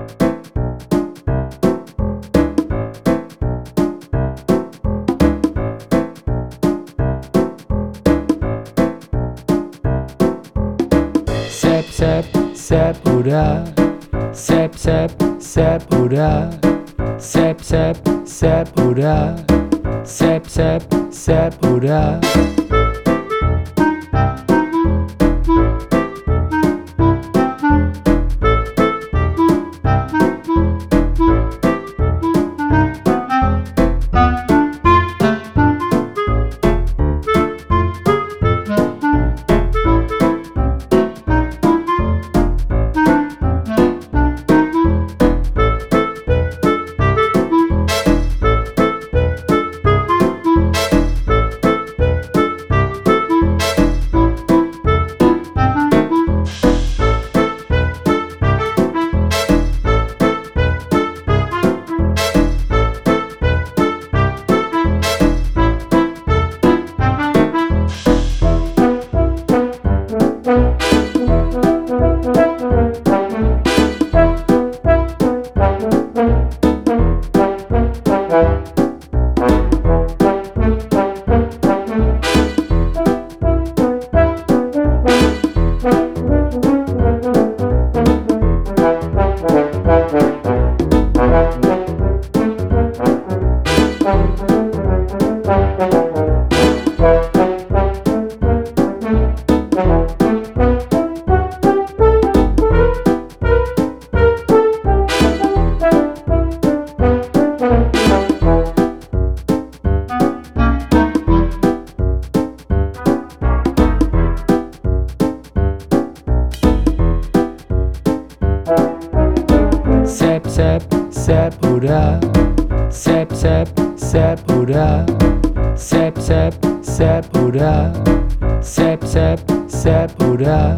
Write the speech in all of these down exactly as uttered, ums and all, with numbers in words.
Sep, sep, sepura. Sep, sep, sepura. Sep, sep, sepura. Sep, sep, sepura. Sep, sep, sepura. Sep, sep, sepura. Sep, sep, sepura. Sep, sep, sepura.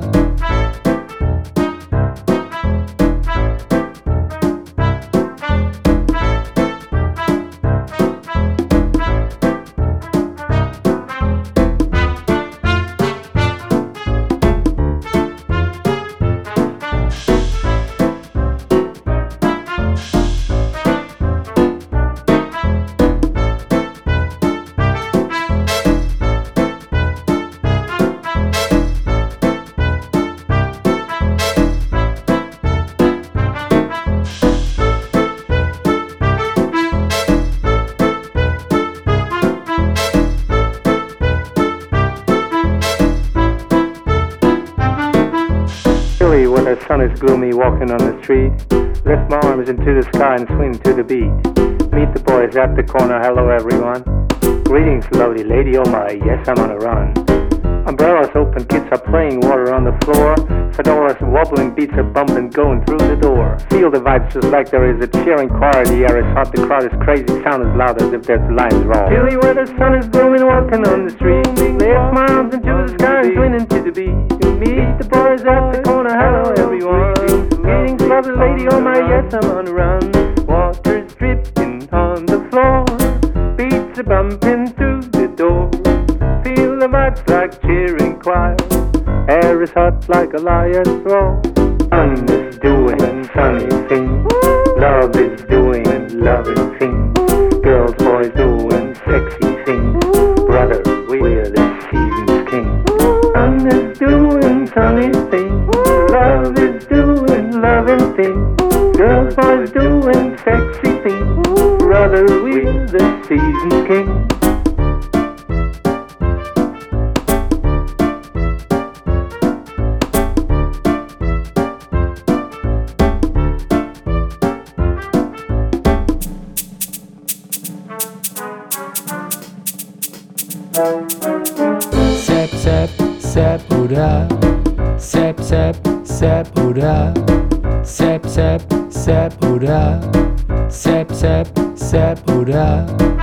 When the sun is gloomy, walking on the street, lift my arms into the sky and swing to the beat. Meet the boys at the corner, hello everyone. Greetings, lovely lady, oh my, yes, I'm on a run. Umbrellas open, kids are playing, water on the floor. Fedoras wobbling, beats are bumping, going through the door. Feel the vibes just like there is a cheering choir. The air is hot, the crowd is crazy, sound as loud as if there's lines wrong. Chilly where the sun is glowing, walking on the street. Lift my arms into the sky and swing into the beat. Meet the boys at the corner, hello everyone. Greetings, lovely lady, oh my, yes, I'm on a run. Water's dripping on the floor, beats are bumping through the door. Feel the vibes like cheering choir, air is hot like a lion's roar. Sun is doing sunny things, love is doing loving things. Girls, boys doing sexy things, brother, we're the season's king. Sun is doing sunny things, love is doing loving things. Girls, boys doing sexy things, brother, we're the season's king. Sep, sep, sepura. Sep, sep, sepura. Sep, sep, sepura. Sep, sep, sepura.